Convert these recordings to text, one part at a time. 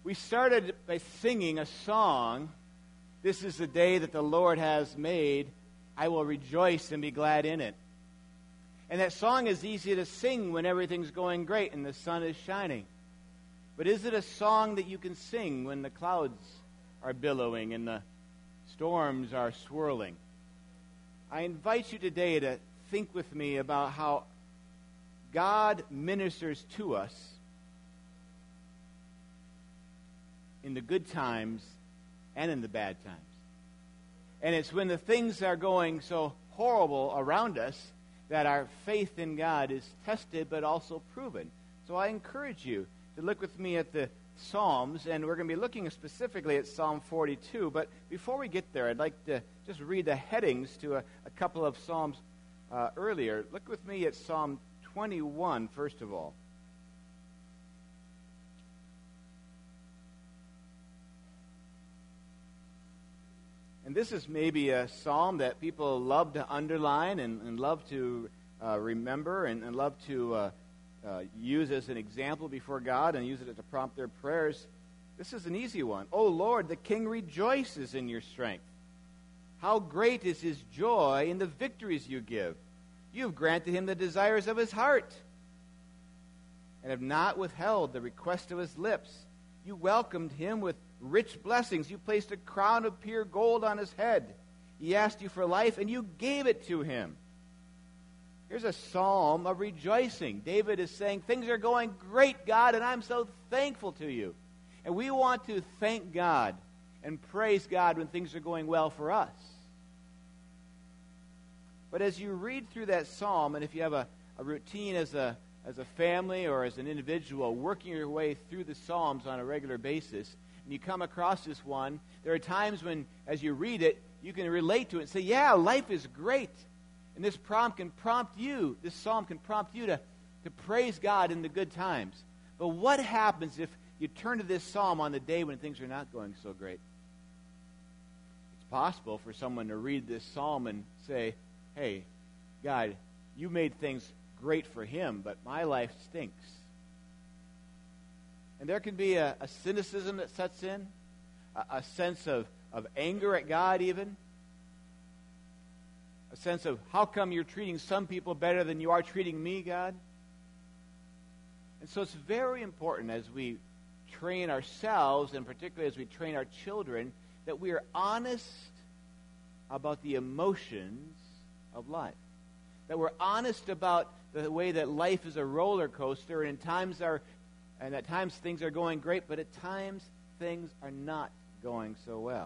We started by singing a song, "This is the day that the Lord has made. I will rejoice and be glad in it." And that song is easy to sing when everything's going great and the sun is shining. But is it a song that you can sing when the clouds are billowing and the storms are swirling? I invite you today to think with me about how God ministers to us in the good times and in the bad times. And it's when the things are going so horrible around us that our faith in God is tested but also proven. So I encourage you to look with me at the Psalms, and we're going to be looking specifically at Psalm 42. But before we get there, I'd like to just read the headings to a couple of Psalms earlier. Look with me at Psalm 21, first of all. And this is maybe a psalm that people love to underline and love to remember and love to use as an example before God and use it to prompt their prayers. This is an easy one. "O Lord, the king rejoices in your strength. How great is his joy in the victories you give. You have granted him the desires of his heart and have not withheld the request of his lips. You welcomed him with rich blessings. You placed a crown of pure gold on his head. He asked you for life, and you gave it to him." Here's a psalm of rejoicing. David is saying, things are going great, God, and I'm so thankful to you. And we want to thank God and praise God when things are going well for us. But as you read through that psalm, and if you have a routine as a family or as an individual working your way through the Psalms on a regular basis, and you come across this one, there are times when, as you read it, you can relate to it and say, yeah, life is great. And this psalm can prompt you to praise God in the good times. But what happens if you turn to this psalm on the day when things are not going so great? It's possible for someone to read this psalm and say, hey, God, you made things great for him, but my life stinks. And there can be a cynicism that sets in, a sense of anger at God even, a sense of, how come you're treating some people better than you are treating me, God? And so it's very important as we train ourselves, and particularly as we train our children, that we are honest about the emotions of life. That we're honest about the way that life is a roller coaster, and at times things are going great, but at times things are not going so well.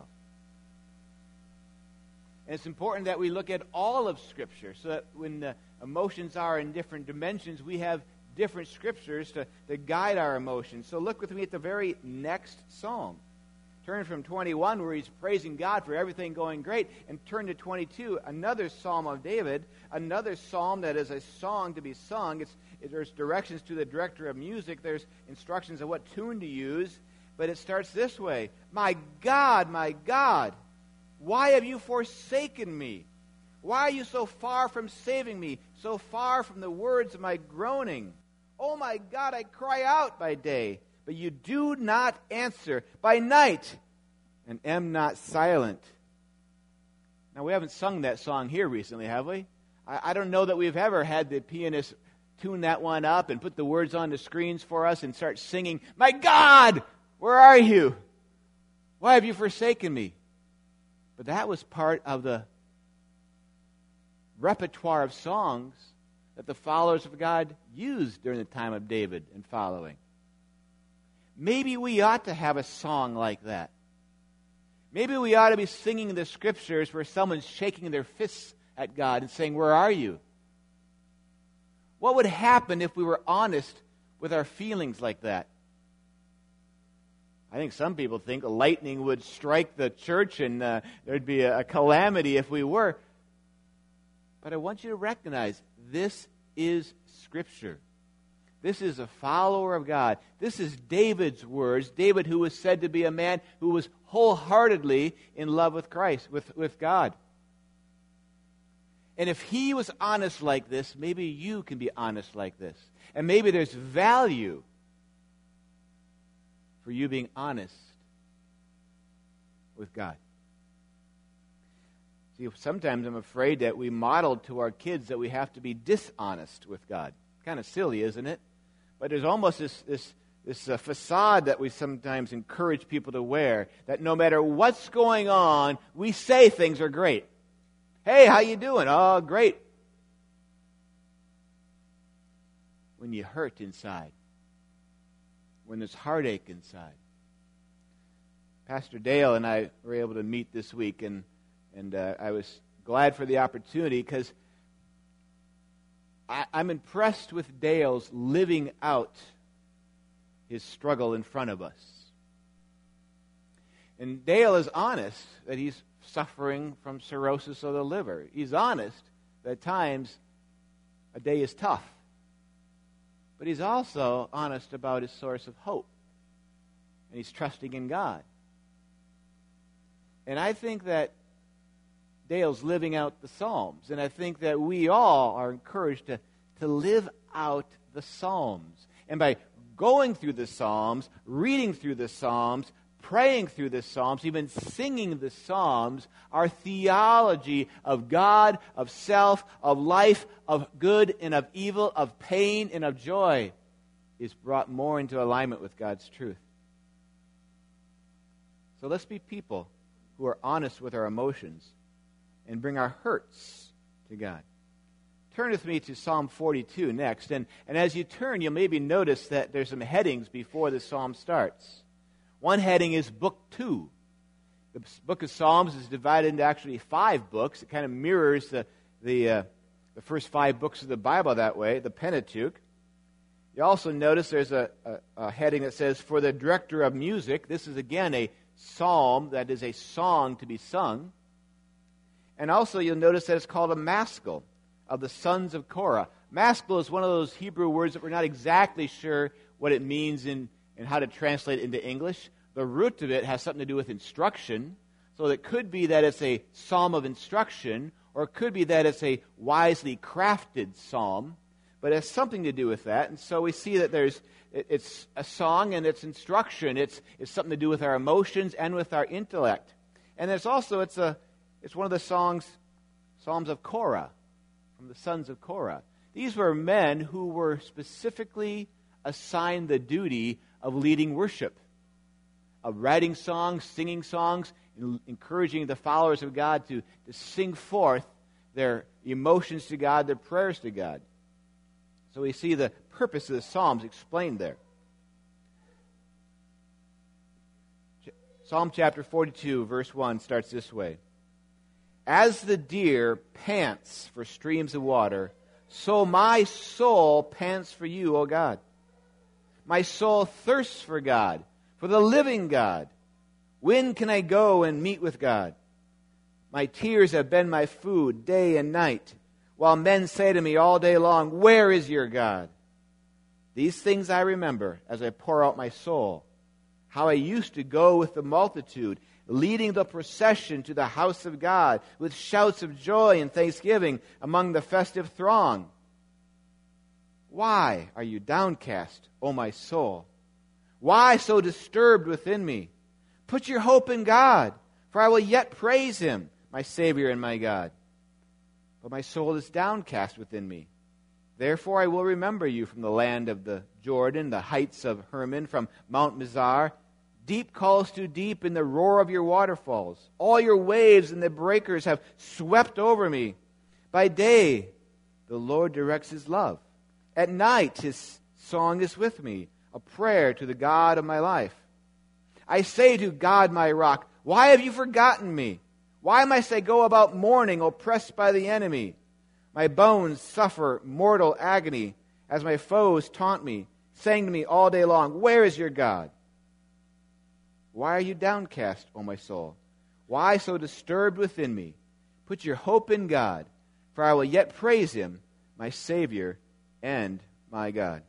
And it's important that we look at all of Scripture so that when the emotions are in different dimensions, we have different Scriptures to guide our emotions. So look with me at the very next psalm. Turn from 21, where he's praising God for everything going great, and turn to 22, another psalm of David, another psalm that is a song to be sung. There's directions to the director of music. There's instructions of what tune to use. But it starts this way: my God, why have you forsaken me? Why are you so far from saving me, so far from the words of my groaning? Oh my God, I cry out by day, but you do not answer, by night, and am not silent. Now, we haven't sung that song here recently, have we? I don't know that we've ever had the pianist tune that one up and put the words on the screens for us and start singing, my God, where are you? Why have you forsaken me? But that was part of the repertoire of songs that the followers of God used during the time of David and following. Maybe we ought to have a song like that. Maybe we ought to be singing the Scriptures where someone's shaking their fists at God and saying, where are you? What would happen if we were honest with our feelings like that? I think some people think lightning would strike the church and there'd be a calamity if we were. But I want you to recognize this is Scripture. This is a follower of God. This is David's words. David, who was said to be a man who was wholeheartedly in love with Christ, with God. And if he was honest like this, maybe you can be honest like this. And maybe there's value for you being honest with God. See, sometimes I'm afraid that we model to our kids that we have to be dishonest with God. Kind of silly, isn't it? But there's almost this facade that we sometimes encourage people to wear, that no matter what's going on, we say things are great. Hey, how you doing? Oh, great. When you hurt inside, when there's heartache inside. Pastor Dale and I were able to meet this week, and I was glad for the opportunity because I'm impressed with Dale's living out his struggle in front of us. And Dale is honest that he's suffering from cirrhosis of the liver. He's honest that at times a day is tough. But he's also honest about his source of hope. And he's trusting in God. And I think that Dale's living out the Psalms. And I think that we all are encouraged to live out the Psalms. And by going through the Psalms, reading through the Psalms, praying through the Psalms, even singing the Psalms, our theology of God, of self, of life, of good and of evil, of pain and of joy is brought more into alignment with God's truth. So let's be people who are honest with our emotions and bring our hurts to God. Turn with me to Psalm 42 next. And as you turn, you'll maybe notice that there's some headings before the psalm starts. One heading is Book 2. The book of Psalms is divided into actually 5 books. It kind of mirrors the first 5 books of the Bible that way, the Pentateuch. You also notice there's a heading that says, For the Director of Music. This is again a psalm that is a song to be sung. And also you'll notice that it's called a maskil of the sons of Korah. Maskil is one of those Hebrew words that we're not exactly sure what it means and how to translate it into English. The root of it has something to do with instruction. So it could be that it's a psalm of instruction, or it could be that it's a wisely crafted psalm. But it has something to do with that. And so we see that it's a song and it's instruction. It's something to do with our emotions and with our intellect. And it's also, it's one of the Psalms of Korah, from the sons of Korah. These were men who were specifically assigned the duty of leading worship, of writing songs, singing songs, encouraging the followers of God to sing forth their emotions to God, their prayers to God. So we see the purpose of the Psalms explained there. Psalm chapter 42, verse 1 starts this way. As the deer pants for streams of water, so my soul pants for you, O God. My soul thirsts for God, for the living God. When can I go and meet with God? My tears have been my food day and night, while men say to me all day long, Where is your God? These things I remember as I pour out my soul, how I used to go with the multitude, leading the procession to the house of God with shouts of joy and thanksgiving among the festive throng. Why are you downcast, O my soul? Why so disturbed within me? Put your hope in God, for I will yet praise Him, my Savior and my God. But my soul is downcast within me. Therefore I will remember you from the land of the Jordan, the heights of Hermon, from Mount Mizar. Deep calls to deep in the roar of your waterfalls. All your waves and the breakers have swept over me. By day, the Lord directs His love. At night, His song is with me, a prayer to the God of my life. I say to God, my rock, why have you forgotten me? Why must I go about mourning, oppressed by the enemy? My bones suffer mortal agony as my foes taunt me, saying to me all day long, Where is your God? Why are you downcast, O my soul? Why so disturbed within me? Put your hope in God, for I will yet praise Him, my Savior and my God.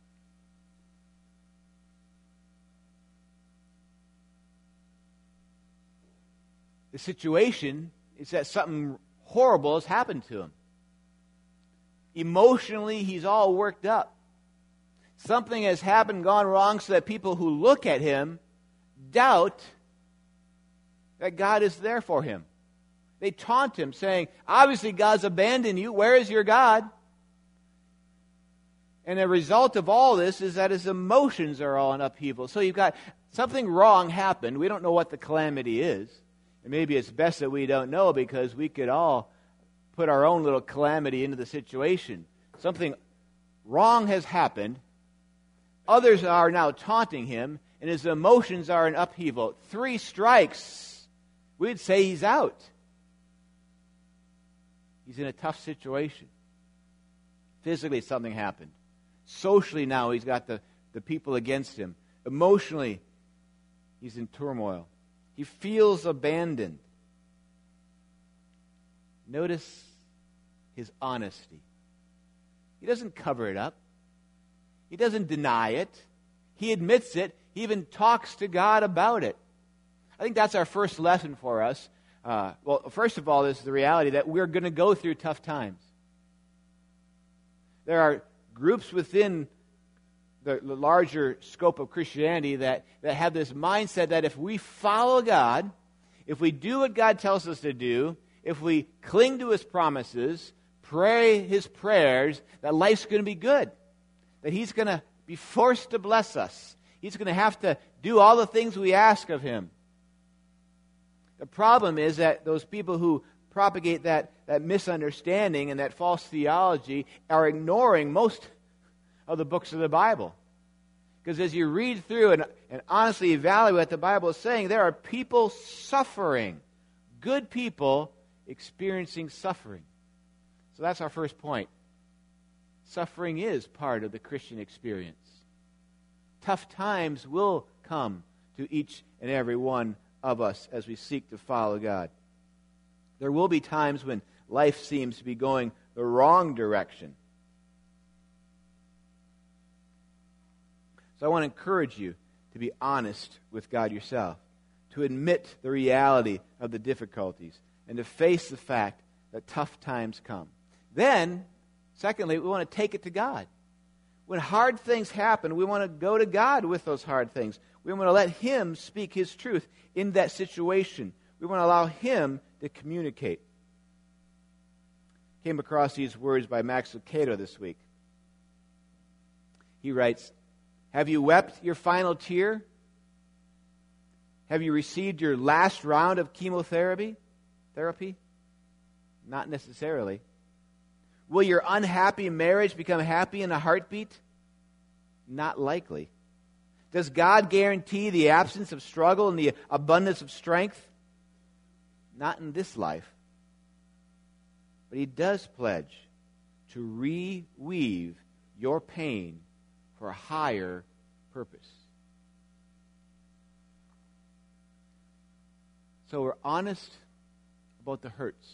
The situation is that something horrible has happened to him. Emotionally, he's all worked up. Something has happened, gone wrong, so that people who look at him doubt that God is there for him. They taunt him, saying, obviously God's abandoned you. Where is your God? And the result of all this is that his emotions are all in upheaval. So you've got something wrong happened. We don't know what the calamity is. And maybe it's best that we don't know, because we could all put our own little calamity into the situation. Something wrong has happened. Others are now taunting him, and his emotions are in upheaval. 3 strikes, we'd say he's out. He's in a tough situation. Physically, something happened. Socially, now he's got the people against him. Emotionally, he's in turmoil. He feels abandoned. Notice his honesty. He doesn't cover it up. He doesn't deny it. He admits it. He even talks to God about it. I think that's our first lesson for us. Well, first of all, is the reality that we're going to go through tough times. There are groups within the larger scope of Christianity that have this mindset that if we follow God, if we do what God tells us to do, if we cling to his promises, pray his prayers, that life's going to be good. That he's going to be forced to bless us. He's going to have to do all the things we ask of him. The problem is that those people who propagate that misunderstanding and that false theology are ignoring most of the books of the Bible. Because as you read through and honestly evaluate what the Bible is saying, there are people suffering. Good people experiencing suffering. So that's our first point. Suffering is part of the Christian experience. Tough times will come to each and every one of us as we seek to follow God. There will be times when life seems to be going the wrong direction. So I want to encourage you to be honest with God yourself, to admit the reality of the difficulties, and to face the fact that tough times come. Then, secondly, we want to take it to God. When hard things happen, we want to go to God with those hard things. We want to let him speak his truth in that situation. We want to allow him to communicate. Came across these words by Max Lucado this week. He writes, "Have you wept your final tear? Have you received your last round of chemotherapy? Not necessarily. Will your unhappy marriage become happy in a heartbeat? Not likely. Does God guarantee the absence of struggle and the abundance of strength? Not in this life. But he does pledge to reweave your pain for a higher purpose." So we're honest about the hurts.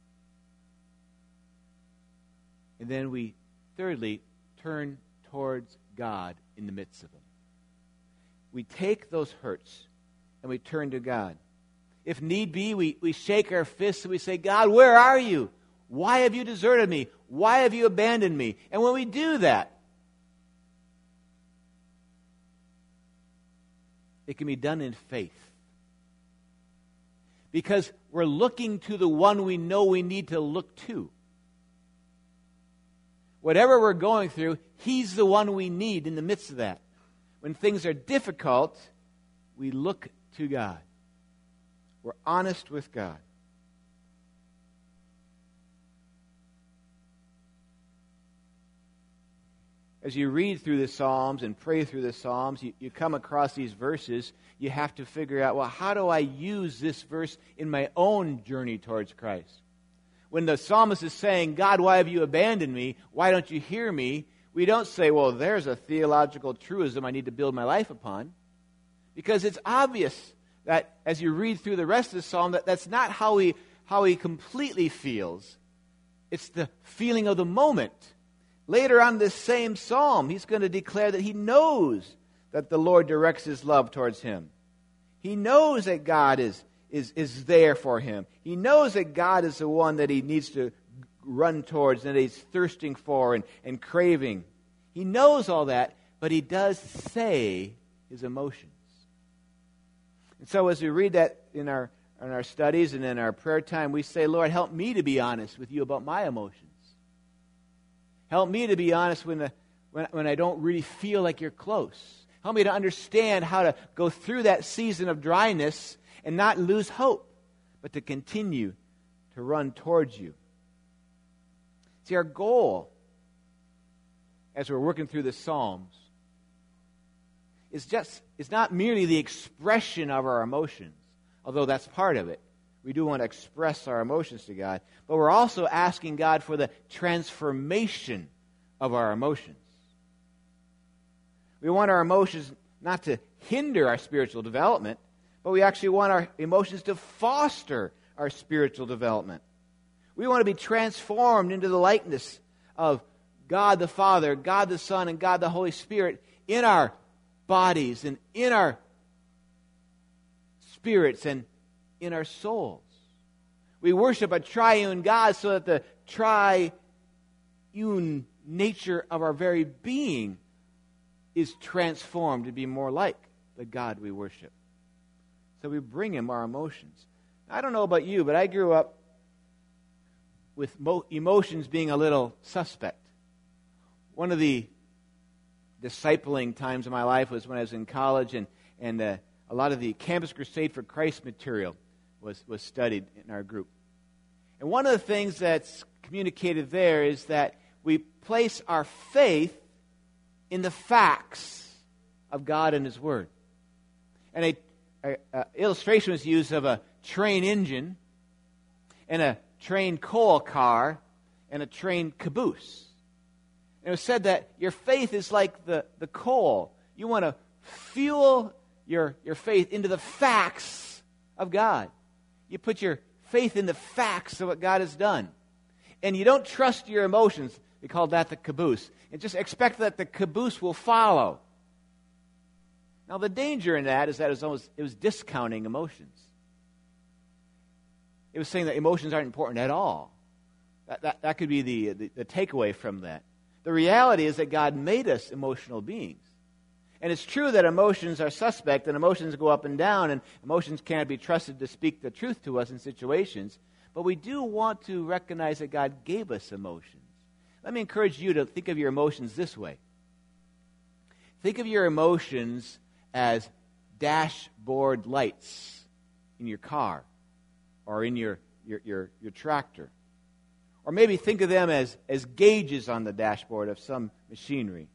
And then we, thirdly, turn towards God in the midst of them. We take those hurts and we turn to God. If need be, we shake our fists and we say, "God, where are you? Why have you deserted me? Why have you abandoned me?" And when we do that, it can be done in faith. Because we're looking to the one we know we need to look to. Whatever we're going through, he's the one we need in the midst of that. When things are difficult, we look to God. We're honest with God. As you read through the Psalms and pray through the Psalms, you come across these verses. You have to figure out, well, how do I use this verse in my own journey towards Christ? When the psalmist is saying, "God, why have you abandoned me? Why don't you hear me?" We don't say, well, there's a theological truism I need to build my life upon. Because it's obvious that as you read through the rest of the psalm, that's not how he completely feels. It's the feeling of the moment. Later on in this same psalm, he's going to declare that he knows that the Lord directs his love towards him. He knows that God is there for him. He knows that God is the one that he needs to run towards and that he's thirsting for and craving. He knows all that, but he does say his emotions. And so as we read that in our studies and in our prayer time, we say, Lord, help me to be honest with you about my emotions. Help me to be honest when I don't really feel like you're close. Help me to understand how to go through that season of dryness and not lose hope, but to continue to run towards you. See, our goal as we're working through the Psalms is not merely the expression of our emotions, although that's part of it. We do want to express our emotions to God, but we're also asking God for the transformation of our emotions. We want our emotions not to hinder our spiritual development, but we actually want our emotions to foster our spiritual development. We want to be transformed into the likeness of God the Father, God the Son, and God the Holy Spirit in our bodies and in our spirits and in our souls. We worship a triune God so that the triune nature of our very being is transformed to be more like the God we worship. So we bring Him our emotions. I don't know about you, but I grew up with emotions being a little suspect. One of the discipling times of my life was when I was in college, and a lot of the Campus Crusade for Christ material was studied in our group. And one of the things that's communicated there is that we place our faith in the facts of God and His Word. And an illustration was used of a train engine and a train coal car and a train caboose. And it was said that your faith is like the coal. You want to fuel your faith into the facts of God. You put your faith in the facts of what God has done. And you don't trust your emotions. They called that the caboose. And just expect that the caboose will follow. Now the danger in that is that it was discounting emotions. It was saying that emotions aren't important at all. That could be the takeaway from that. The reality is that God made us emotional beings. And it's true that emotions are suspect, and emotions go up and down, and emotions can't be trusted to speak the truth to us in situations. But we do want to recognize that God gave us emotions. Let me encourage you to think of your emotions this way. Think of your emotions as dashboard lights in your car or in your tractor. Or maybe think of them as gauges on the dashboard of some machinery.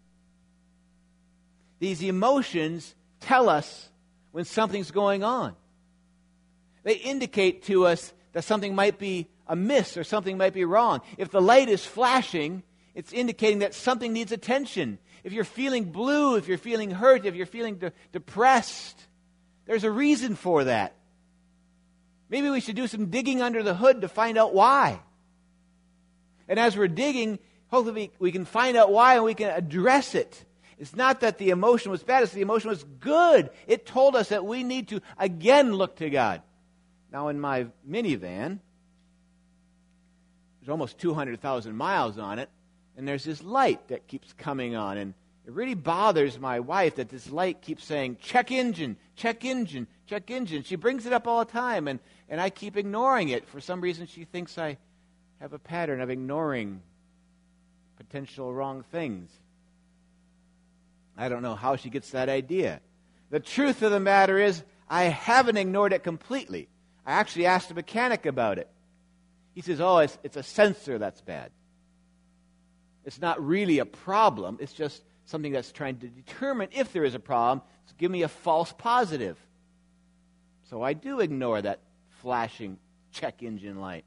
These emotions tell us when something's going on. They indicate to us that something might be amiss or something might be wrong. If the light is flashing, it's indicating that something needs attention. If you're feeling blue, if you're feeling hurt, if you're feeling depressed, there's a reason for that. Maybe we should do some digging under the hood to find out why. And as we're digging, hopefully we can find out why and we can address it. It's not that the emotion was bad, it's the emotion was good. It told us that we need to again look to God. Now in my minivan, there's almost 200,000 miles on it, and there's this light that keeps coming on, and it really bothers my wife that this light keeps saying, check engine, check engine, check engine. She brings it up all the time, and I keep ignoring it. For some reason, she thinks I have a pattern of ignoring potential wrong things. I don't know how she gets that idea. The truth of the matter is, I haven't ignored it completely. I actually asked a mechanic about it. He says, oh, it's a sensor that's bad. It's not really a problem. It's just something that's trying to determine if there is a problem. So give me a false positive. So I do ignore that flashing check engine light.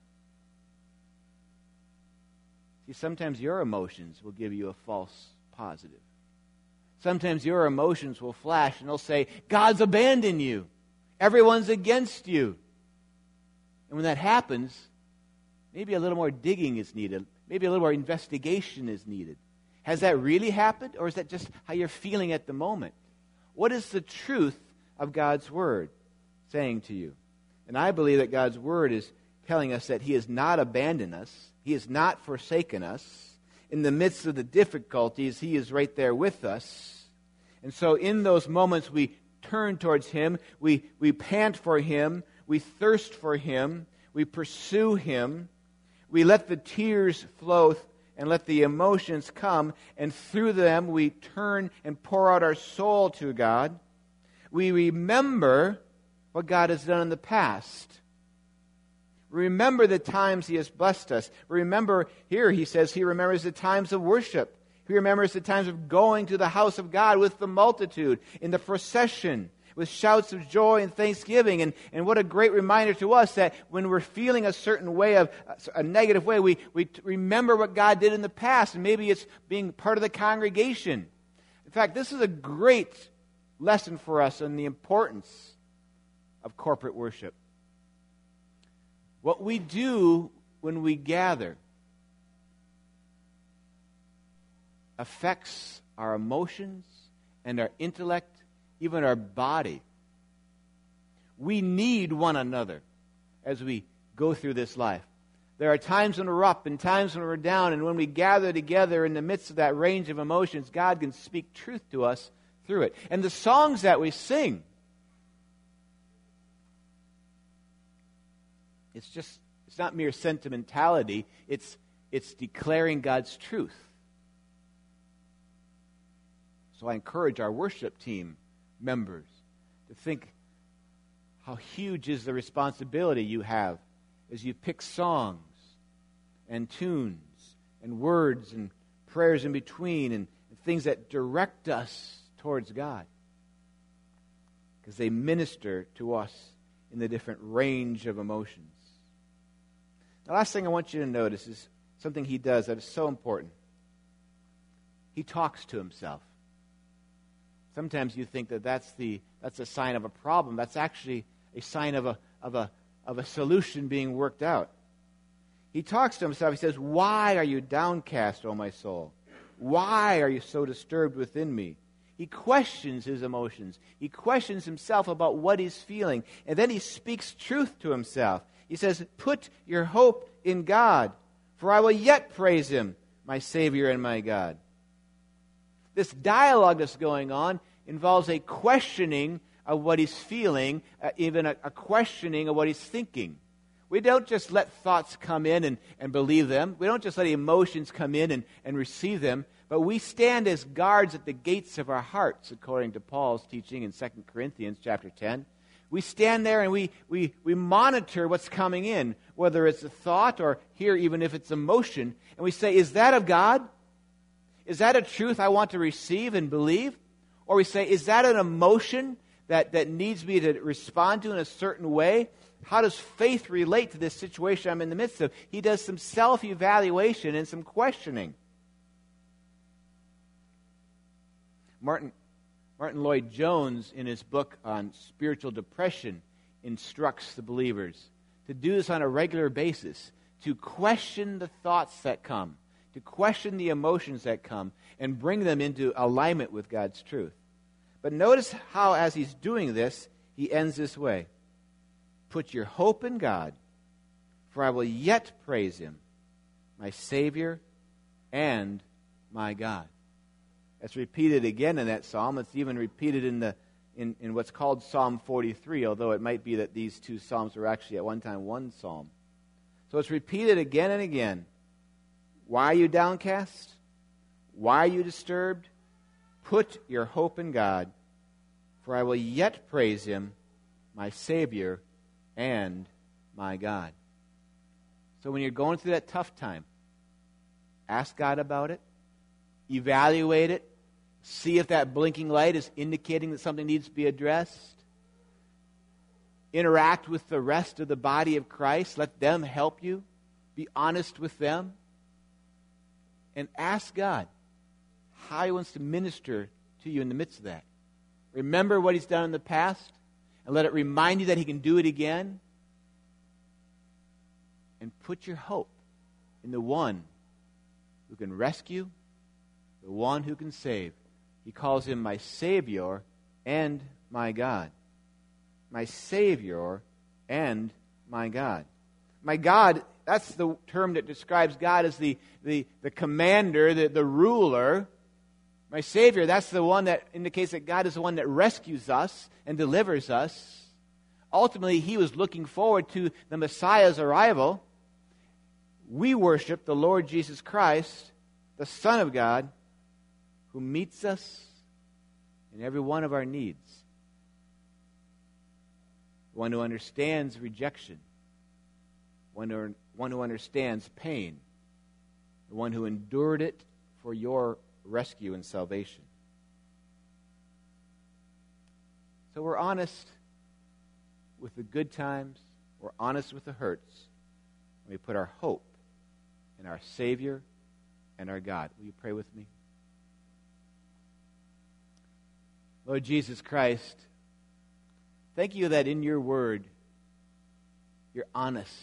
See, sometimes your emotions will give you a false positive. Sometimes your emotions will flash and they'll say, God's abandoned you. Everyone's against you. And when that happens, maybe a little more digging is needed. Maybe a little more investigation is needed. Has that really happened, or is that just how you're feeling at the moment? What is the truth of God's Word saying to you? And I believe that God's Word is telling us that He has not abandoned us. He has not forsaken us. In the midst of the difficulties, He is right there with us. And so in those moments we turn towards Him, we pant for Him, we thirst for Him, we pursue Him, we let the tears flow and let the emotions come, and through them we turn and pour out our soul to God. We remember what God has done in the past. Remember the times He has blessed us. Remember, here He says He remembers the times of worship. He remembers the times of going to the house of God with the multitude, in the procession, with shouts of joy and thanksgiving. And what a great reminder to us that when we're feeling a certain way, a negative way, we remember what God did in the past. And maybe it's being part of the congregation. In fact, this is a great lesson for us on the importance of corporate worship. What we do when we gather affects our emotions and our intellect, even our body. We need one another as we go through this life. There are times when we're up and times when we're down, and when we gather together in the midst of that range of emotions, God can speak truth to us through it. And the songs that we sing, it's not mere sentimentality, it's declaring God's truth. So I encourage our worship team members to think how huge is the responsibility you have as you pick songs and tunes and words and prayers in between and things that direct us towards God, because they minister to us in the different range of emotions. The last thing I want you to notice is something He does that is so important. He talks to Himself. Sometimes you think that that's a sign of a problem. That's actually a sign of a solution being worked out. He talks to Himself. He says, "Why are you downcast, O my soul? Why are you so disturbed within me?" He questions his emotions. He questions himself about what he's feeling. And then he speaks truth to himself. He says, "Put your hope in God, for I will yet praise Him, my Savior and my God." This dialogue that's going on involves a questioning of what he's feeling, even a questioning of what he's thinking. We don't just let thoughts come in and believe them. We don't just let emotions come in and receive them. But we stand as guards at the gates of our hearts, according to Paul's teaching in 2 Corinthians chapter 10. We stand there and we monitor what's coming in, whether it's a thought or here, even if it's emotion. And we say, is that of God? Is that a truth I want to receive and believe? Or we say, is that an emotion that needs me to respond to in a certain way? How does faith relate to this situation I'm in the midst of? He does some self-evaluation and some questioning. Martin Lloyd-Jones, in his book on spiritual depression, instructs the believers to do this on a regular basis, to question the thoughts that come, to question the emotions that come, and bring them into alignment with God's truth. But notice how, as he's doing this, he ends this way. "Put your hope in God, for I will yet praise Him, my Savior and my God." That's repeated again in that psalm. It's even repeated in what's called Psalm 43, although it might be that these two psalms were actually at one time one psalm. So it's repeated again and again. Why are you downcast? Why are you disturbed? Put your hope in God, for I will yet praise Him, my Savior and my God. So when you're going through that tough time, ask God about it, evaluate it, see if that blinking light is indicating that something needs to be addressed. Interact with the rest of the body of Christ. Let them help you. Be honest with them. And ask God how He wants to minister to you in the midst of that. Remember what He's done in the past, and let it remind you that He can do it again. And put your hope in the one who can rescue, the one who can save. He calls Him my Savior and my God. My Savior and my God. My God, that's the term that describes God as the commander, the ruler. My Savior, that's the one that indicates that God is the one that rescues us and delivers us. Ultimately, he was looking forward to the Messiah's arrival. We worship the Lord Jesus Christ, the Son of God, who meets us in every one of our needs. One who understands rejection. One who understands pain. The one who endured it for your rescue and salvation. So we're honest with the good times. We're honest with the hurts. And we put our hope in our Savior and our God. Will you pray with me? Lord Jesus Christ, thank you that in your word you're honest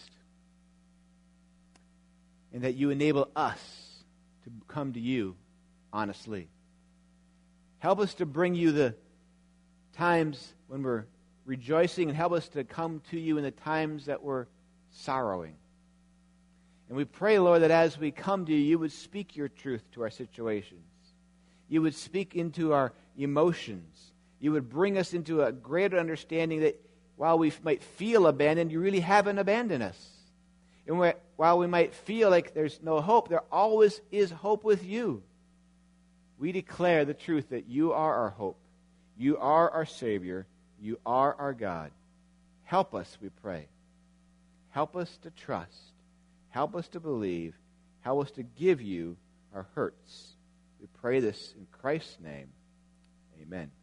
and that you enable us to come to you honestly. Help us to bring you the times when we're rejoicing, and help us to come to you in the times that we're sorrowing. And we pray, Lord, that as we come to you, you would speak your truth to our situations. You would speak into our emotions. You would bring us into a greater understanding that while we might feel abandoned, you really haven't abandoned us. And while we might feel like there's no hope, there always is hope with you. We declare the truth that you are our hope. You are our Savior. You are our God. Help us, we pray. Help us to trust. Help us to believe. Help us to give you our hurts. We pray this in Christ's name. Amen.